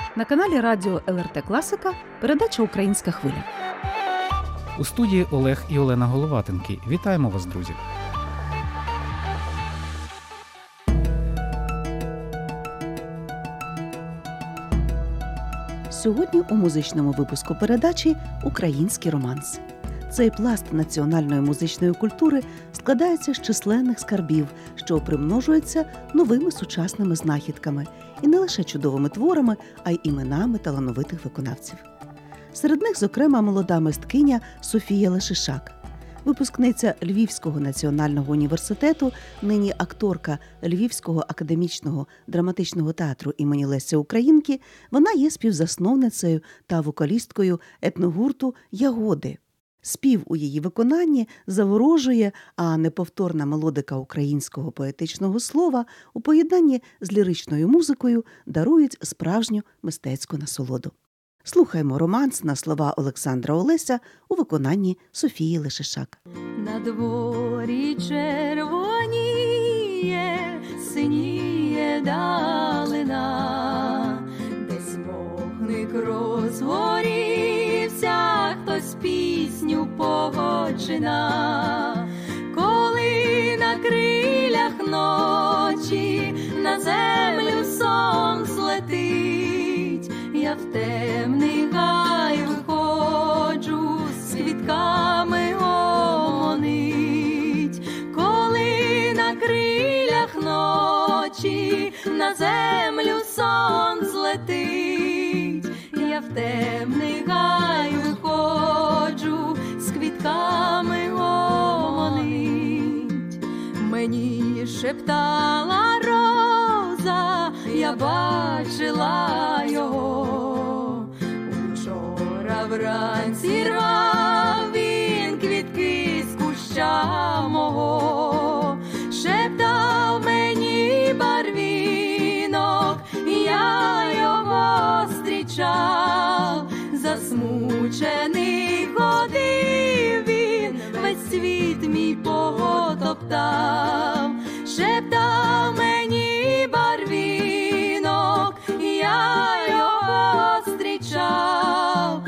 На каналі радіо ЛРТ Класика передача «Українська хвиля». У студії Олег і Олена Головатенки. Вітаємо вас, друзі! Сьогодні у музичному випуску передачі «Український романс». Цей пласт національної музичної культури складається з численних скарбів, що примножуються новими сучасними знахідками і не лише чудовими творами, а й іменами талановитих виконавців. Серед них, зокрема, молода мисткиня Софія Лешишак. Випускниця Львівського національного університету, нині акторка Львівського академічного драматичного театру імені Леся Українки, вона є співзасновницею та вокалісткою етногурту «Ягоди». Спів у її виконанні заворожує, а неповторна мелодика українського поетичного слова у поєднанні з ліричною музикою дарують справжню мистецьку насолоду. Слухаймо романс на слова Олександра Олеся у виконанні Софії Лешишак. На дворі червоніє, синіє далина, десь вогник розгорівся, хтось пісню почина. Коли на крилях ночі на землю сон злетить, я в темний гай виходжу, з квітками гомонить. Коли на крилях ночі на землю сон злетить, я в темний гай виходжу, з квітками гомонить. Мені шептала роза, я бачила його. Учора вранці рвав він квітки з куща мого. Шептав мені барвінок, я його зустрічав. Засмучений ходив він, весь світ мій потоптав. Шептав мені барвінок, я його зустрічав.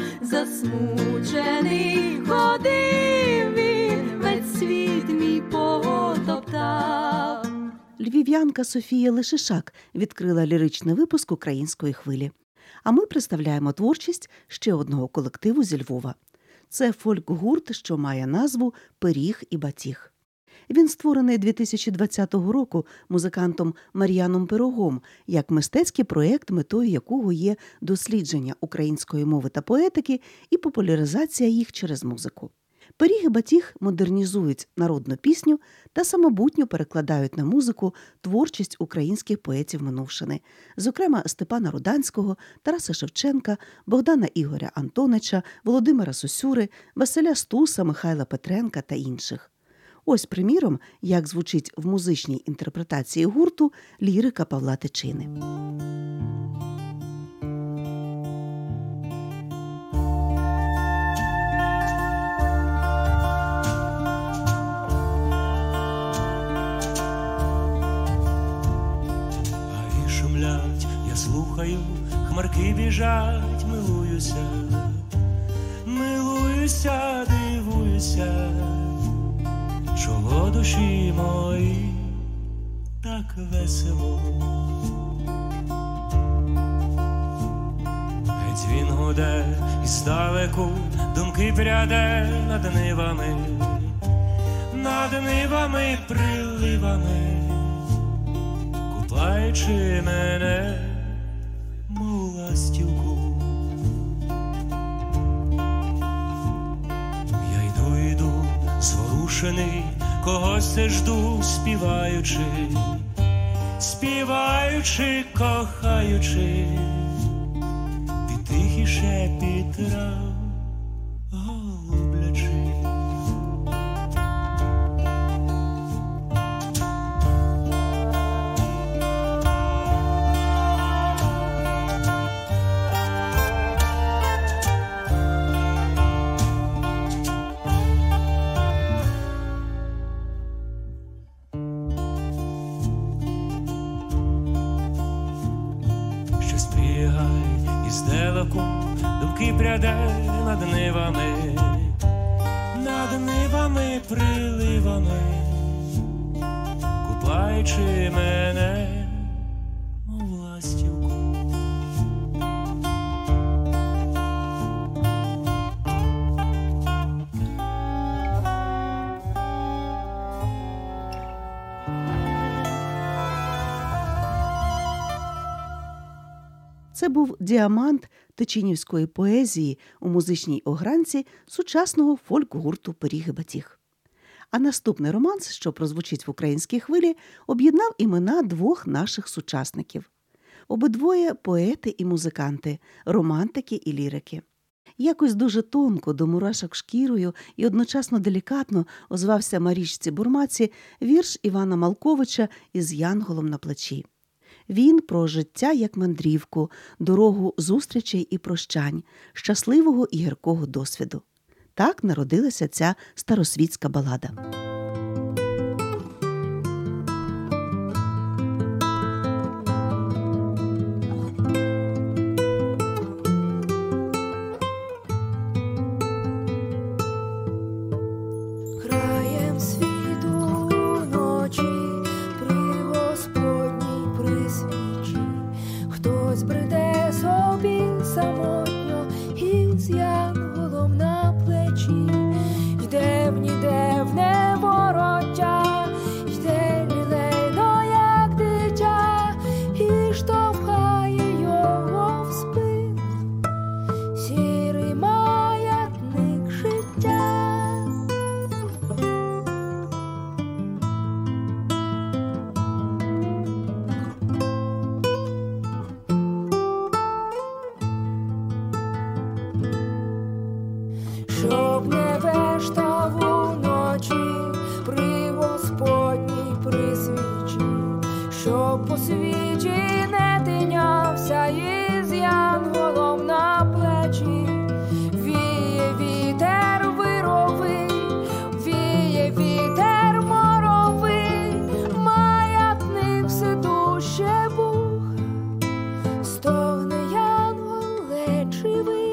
Засмучений ходив він, весь світ мій потоптав. Львів'янка Софія Лешишак відкрила ліричний випуск «Української хвилі». А ми представляємо творчість ще одного колективу зі Львова. Це фольк-гурт, що має назву «Пиріг і батіг». Він створений 2020 року музикантом Мар'яном Пирогом як мистецький проєкт, метою якого є дослідження української мови та поетики і популяризація їх через музику. «Пиріг і батіг» модернізують народну пісню та самобутньо перекладають на музику творчість українських поетів минувшини, зокрема Степана Руданського, Тараса Шевченка, Богдана Ігоря Антонича, Володимира Сосюри, Василя Стуса, Михайла Петренка та інших. Ось, приміром, як звучить в музичній інтерпретації гурту лірика Павла Тичини. Гаї шумлять, я слухаю, хмарки біжать, милуюся, милуюся, дивуюся. Чого душі мої так весело? Геть він гуде і здалеку думки пряде над нивами, приливами, купаючи мене, мов ластівку. Я йду, зворушений, когось це жду, співаючи, кохаючи, під тихий шепіт трав голублячи. здалеку думки пряде над нивами, приливами, куплаючи мене, мов ластівку. Це був діамант тичинівської поезії у музичній огранці сучасного фольк-гурту «Пиріг-і-батіг». А наступний романс, що прозвучить в українській хвилі, об'єднав імена двох наших сучасників. Обидвоє – поети і музиканти, романтики і лірики. Якось дуже тонко, до мурашок шкірою і одночасно делікатно озвався Марічці Бурмаці вірш Івана Малковича «Із янголом на плечі». Він про життя як мандрівку, дорогу зустрічей і прощань, щасливого і гіркого досвіду. Так народилася ця старосвітська балада. Краєм світу ночі при Господній присвічі хтось бреде собі самотньо із янголом на плечі. Йде в невороття, йде лілейно, як дитя, і штовхає його в спину сірий маятник життя. Щоб не вештав уночі при Господній присвічі, щоб по світі не тинявся із янголом на плечі. Віє вітер вировий, віє вітер моровий, маятник все дужче бух, стогне янгол лечивий.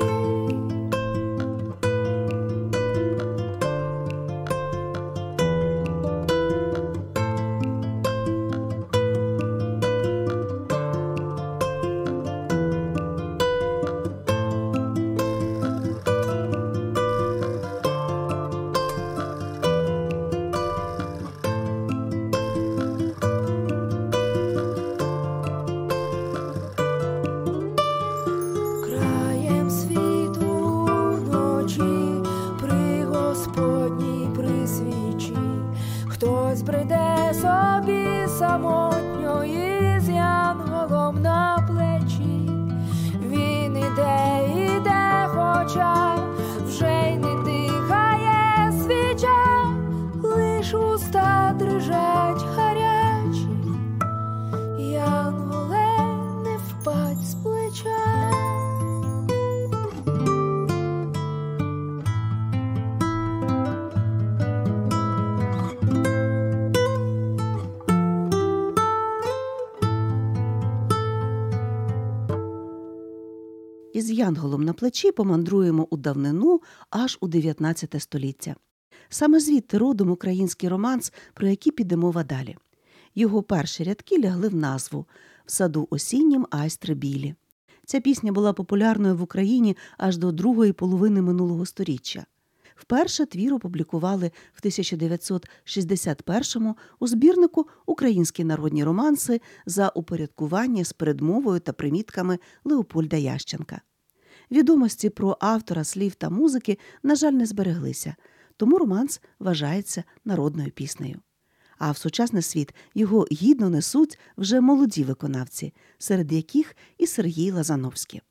Краєм світу ночі при Господній присвічі хтось бреде собі самотньо із янголом на плечі. Він іде, хоча вже й не дихає свіча, лиш уста дрижать гарячі, янголе, не впадь з плеча. Із янголом на плечі помандруємо у давнину аж у 19 століття. Саме звідти родом український романс, про який піде мова далі. Його перші рядки лягли в назву «В саду осіннім айстри білі». Ця пісня була популярною в Україні аж до другої половини минулого сторіччя. Вперше твір опублікували в 1961-му у збірнику «Українські народні романси» за упорядкування з передмовою та примітками Леопольда Ященка. Відомості про автора слів та музики, на жаль, не збереглися, тому романс вважається народною піснею. А в сучасний світ його гідно несуть вже молоді виконавці, серед яких і Сергій Лазановський.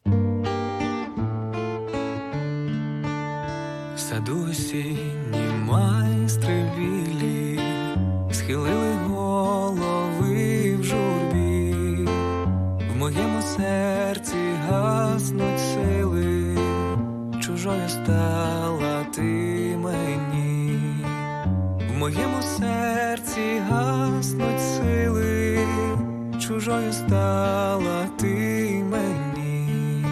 В саду осіннім майстри білі схилили голови в журбі. В моєму серці гаснуть сили, чужою стала ти мені. В моєму серці гаснуть сили, чужою стала ти мені.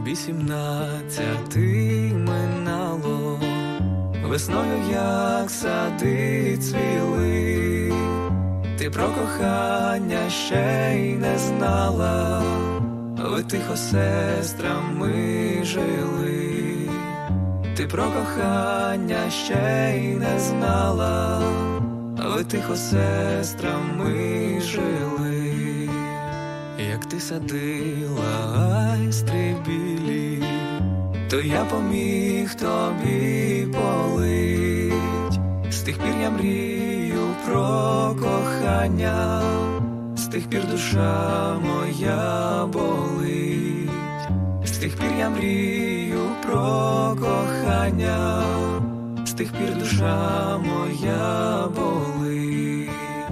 тобі 17 минало, весною як сади цвіли, ти про кохання ще й не знала, ви тихо сестрами жили, ти про кохання ще й не знала, ви тихо сестрами жили. Як ти садила айстри білі, то я поміг тобі полить. З тих пір я мрію про кохання, з тих пір душа моя болить. З тих пір я мрію про кохання, з тих пір душа моя болить.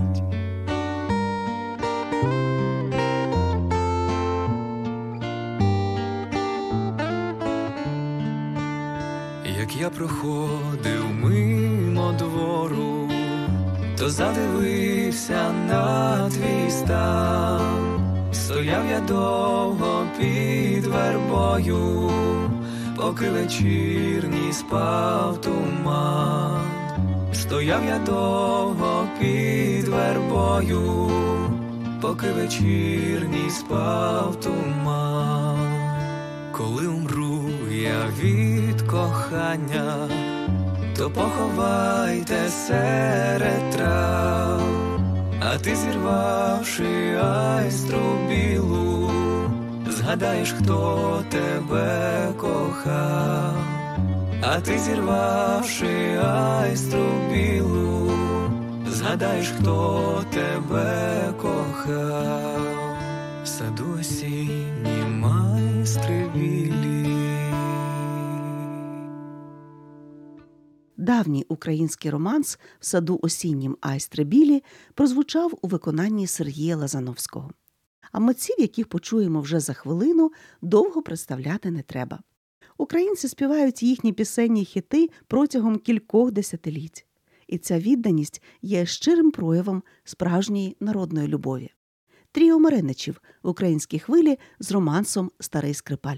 Як я проходив мимо двору, то задивився на твій стан. Стояв я довго під вербою, поки вечірній спав туман. Стояв я довго під вербою, поки вечірній спав туман. Коли умру я від кохання, то поховайте серед трав. А ти, зірвавши айстру білу, згадаєш, хто тебе кохав. А ти, зірвавши айстру білу, згадаєш, хто тебе кохав. В саду осінні майстри білі. Давній український романс «В саду осіннім айстри білі» прозвучав у виконанні Сергія Лазановського. А митців, яких почуємо вже за хвилину, довго представляти не треба. Українці співають їхні пісенні хіти протягом кількох десятиліть. І ця відданість є щирим проявом справжньої народної любові. Тріо Мариничів в українській хвилі з романсом «Старий Скрипаль».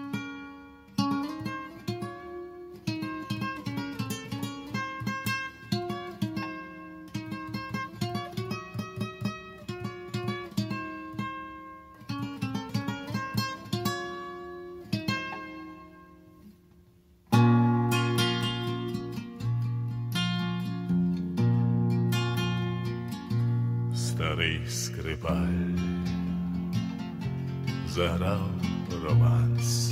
Старий скрипаль заграв романс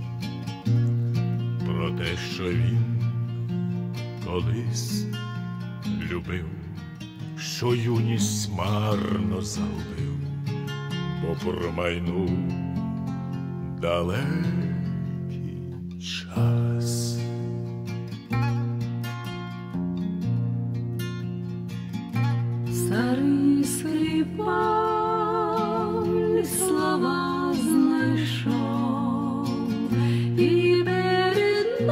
про те, що він колись любив, що юність марно загубив, бо промайнув далекий час. Старий скрипаль слова знайшов, і перед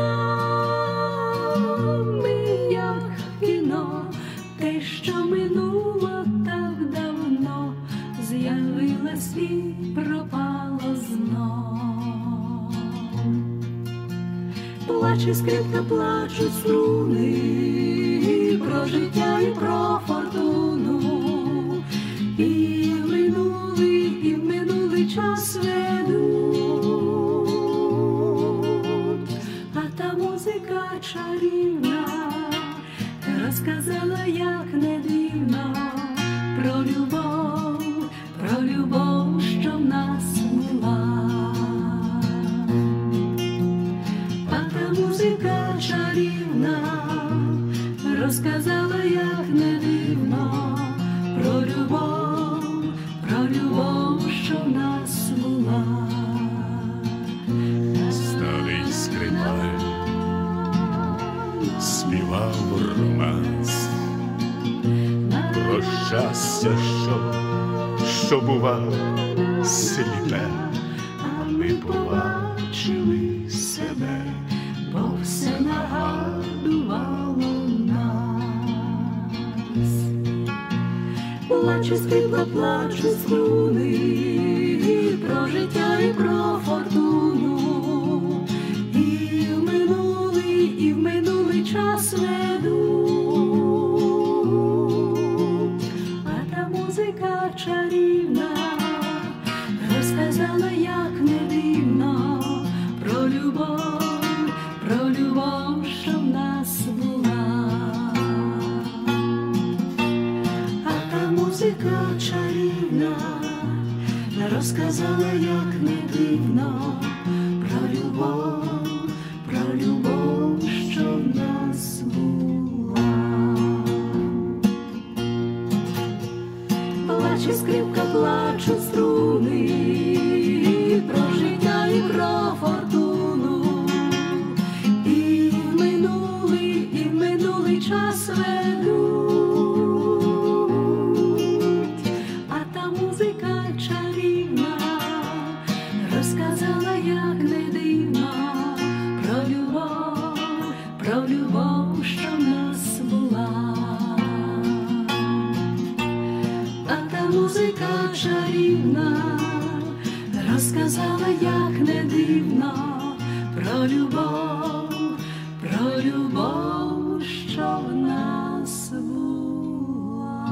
нами, як кіно, те, що минуло так давно, з'явилось і пропало знов. Плаче скрипка, плачуть струни, про життя і про фортуну, і в минулий час ведуть, а та музика чарівна розказала, як не дивно, про любов, що в нас була. А та музика чарівна розказала, як не дивно, про любов, що в нас була. Старий скрипаль співав романс про щастя, що бува сліпе, а ми побачили себе, Бо все нагадувало нас. Плаче скрипка, плачуть струни, про життя і про фортуну, час ведуть, а та музика чарівна розказала, як не дивно, про любов, що в нас була. А та музика чарівна розказала, як не дивно, про любов, що в нас була. Плаче скрипка, плачуть струни, про життя і про фортуну, і в минулий час ведуть, а та музика чарівна розказала, як не дивно, про любов, що в нас була. А та музика чарівна розказала, як не дивно, про любов, що в нас була.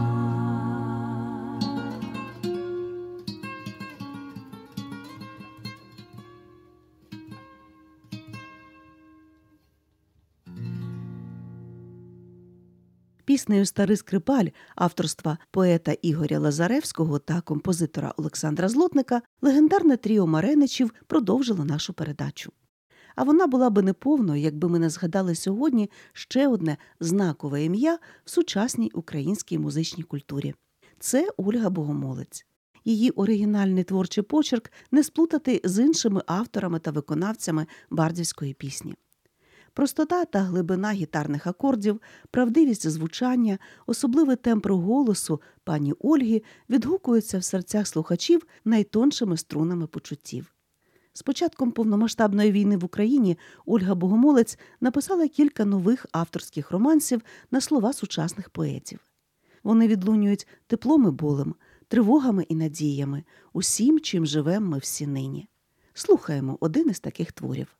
Піснею «Старий Скрипаль» авторства поета Ігоря Лазаревського та композитора Олександра Злотника легендарне тріо Мареничів продовжило нашу передачу. А вона була би неповною, якби ми не згадали сьогодні ще одне знакове ім'я в сучасній українській музичній культурі. Це Ольга Богомолець. Її оригінальний творчий почерк не сплутати з іншими авторами та виконавцями бардівської пісні. Простота та глибина гітарних акордів, правдивість звучання, особливий тембр голосу пані Ольги відгукуються в серцях слухачів найтоншими струнами почуттів. З початком повномасштабної війни в Україні Ольга Богомолець написала кілька нових авторських романсів на слова сучасних поетів. Вони відлунюють теплом і болем, тривогами і надіями, усім, чим живемо ми всі нині. Слухаємо один із таких творів.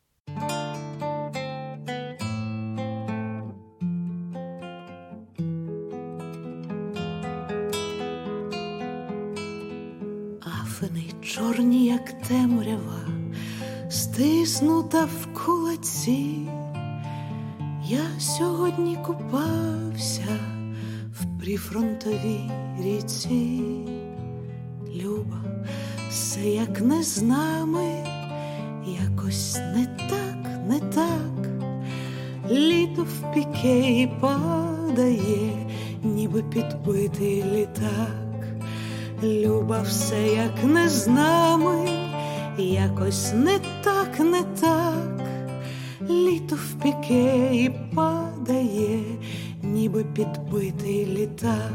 Афини чорні, як темрява, стиснута в кулаці. Я сьогодні купався в прифронтовій ріці. Люба, все як не з нами, якось не так. Літо в піке і падає, ніби підбитий літак. Люба, все як не з нами, якось не так. Літо в піке і падає, ніби підбитий літак.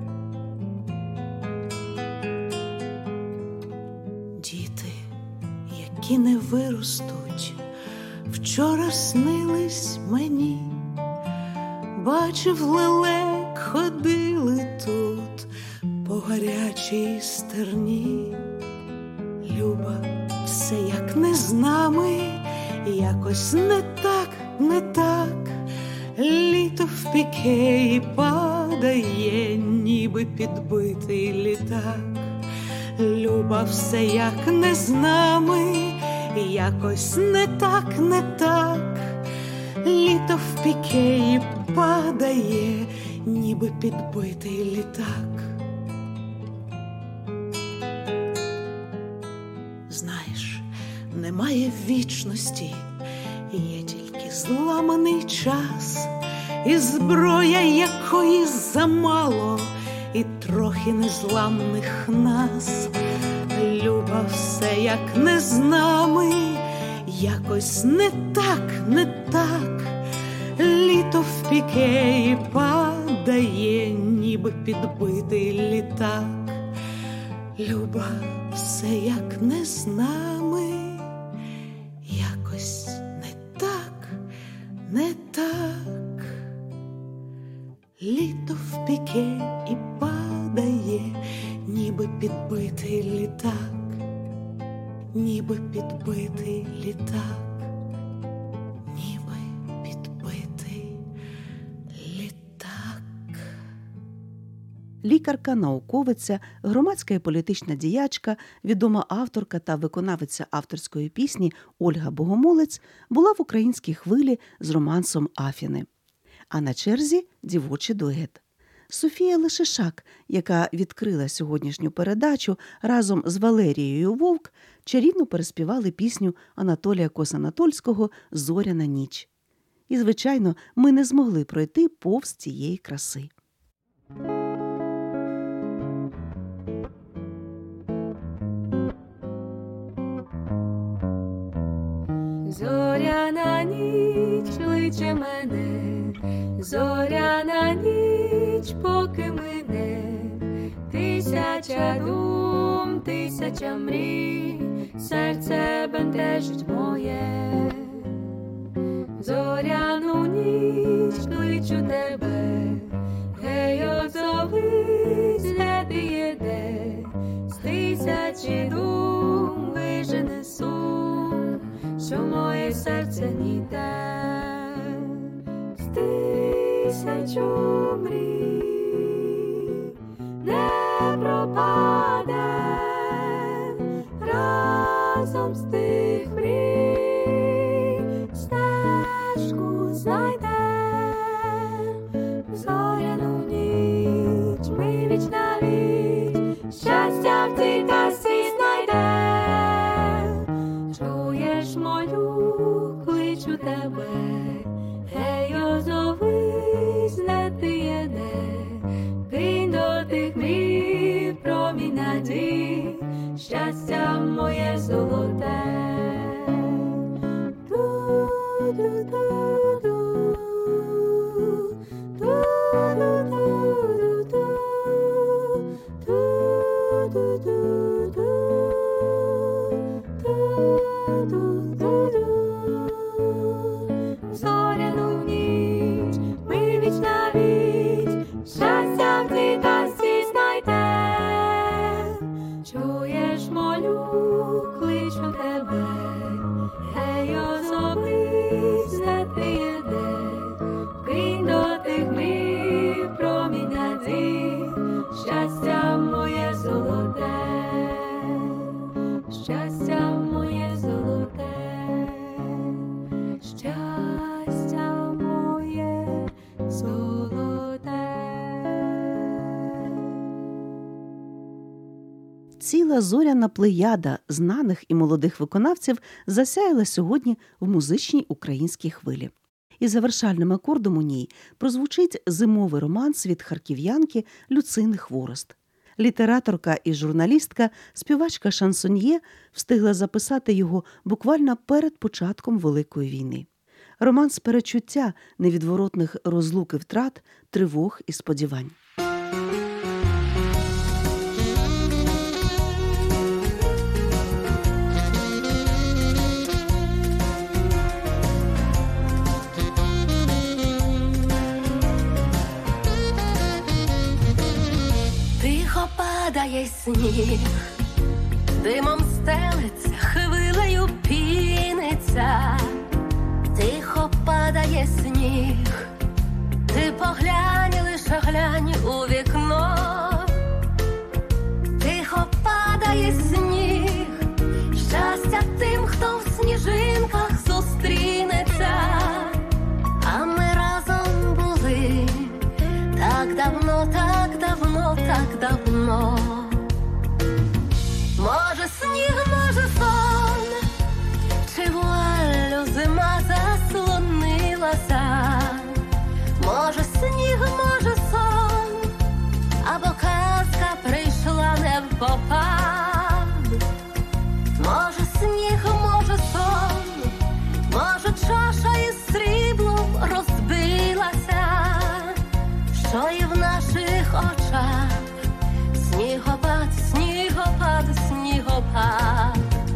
Діти, які не виростуть, вчора снились мені. Бачив, лелек ходили тут по гарячій стерні. Люба, все як не з нами, якось не так. Літо в піке і падає, ніби підбитий літак. Люба, все як не з нами, якось не так. Літо в піке і падає, ніби підбитий літак. Знаєш, немає вічності, є тільки зламаний час, і зброя, якої замало, і трохи незламних нас. Люба, все як не з нами, якось не так. Літо в піке і падає, ніби підбитий літак. Люба, все як не з нами, якось не так. Літо в піке і падає, ніби підбитий літак. Ніби підбитий літак. Ніби підбитий Лікарка, науковиця, громадська і політична діячка, відома авторка та виконавиця авторської пісні Ольга Богомолець була в українській хвилі з романсом «Афіни». А на черзі – дівочий дует. Софія Лишишак, яка відкрила сьогоднішню передачу разом з Валерією Вовк, чарівно переспівали пісню Анатолія Кос-Анатольського «Зоряна ніч». І, звичайно, ми не змогли пройти повз цієї краси. Зоряна ніч кличе мене, зоряна ніч поки мине, тисяча дум, тисяча мрій, серце бентежить моє. Зоряну ніч кличу тебе, гей, озовись, де ти єде, з тисячі дум вижене сум, що моє серце ніде. З тисячу мрій не пропаде, разом з тих мрій стежку знайде. В зоряну ніч ми віч на віч щастя в цій тасі знайде. Чуєш мою, кличу тебе, гей, озовись, де ти єде, кинь до тих мрій промінь надій, щастя моє золоте. Ду-ду-ду-ду, ду-ду-ду-ду-ду, ду-ду-ду-ду. Зоряну ніч ми віч на віч щастя в цій тасі знайде. Чуєш, молю, кличу тебе, гей, озовись, де ти єде, кинь до тих мрій промінь надій, щастя моє золоте, щастя моє золоте, щастя моє золоте. Ціла зоряна плеяда знаних і молодих виконавців засяяла сьогодні в музичній українській хвилі. І завершальним акордом у ній прозвучить зимовий романс від харків'янки Люцини Хворост. Літераторка і журналістка, співачка шансоньє встигла записати його буквально перед початком Великої війни. Романс перечуття невідворотних розлук і втрат, тривог і сподівань. Тихо падає сніг, димом стелиться, хвилею піниться. Тихо падає сніг, ти поглянь, лише глянь у вікно. Тихо падає сніг, щастя тим, хто в сніжинках зустрінеться. А ми разом були так давно, так давно, так давно. Може сніг, може сон, чи вуаллю зима заслонилася. Може сніг, може сон, або казка прийшла невпопад. Може сніг, може сон, може чаша із сріблом розбилася. Що є в наших очах? Снігопад, снігопад, снігопад.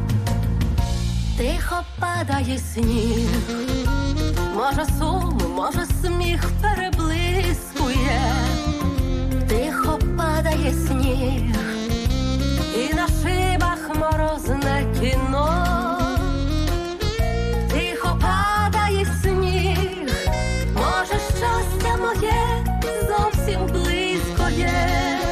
Тихо падає сніг, може сум, може сміх переблискує. Тихо падає сніг, і на шибах морозне кіно. Тихо падає сніг, може щастя моє зовсім близько є.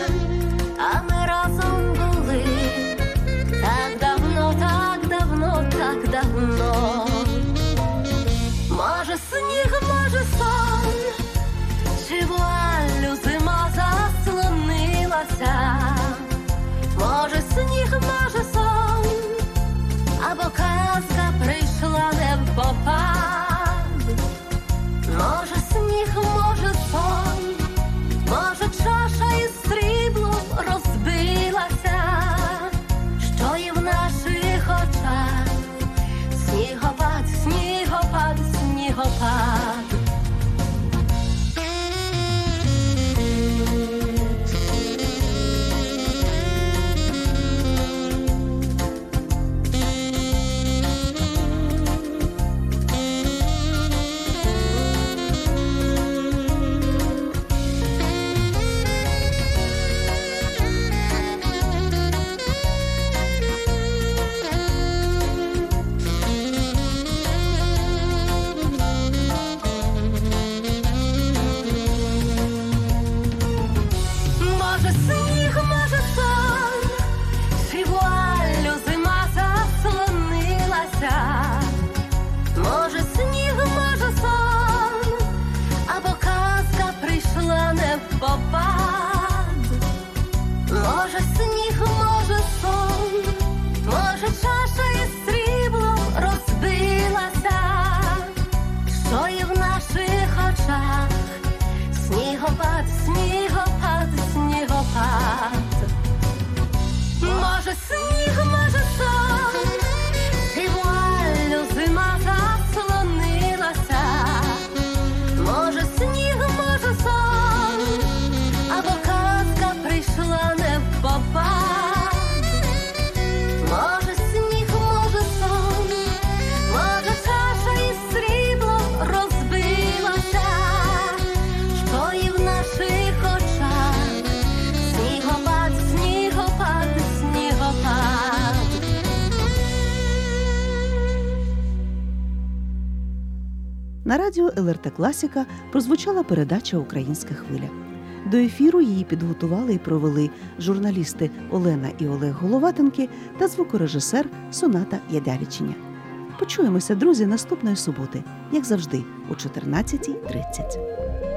На радіо ЛРТ Класіка прозвучала передача «Українська хвиля». До ефіру її підготували і провели журналісти Олена і Олег Головатенки та звукорежисер Соната Ядявічиня. Почуємося, друзі, наступної суботи, як завжди, о 14:30.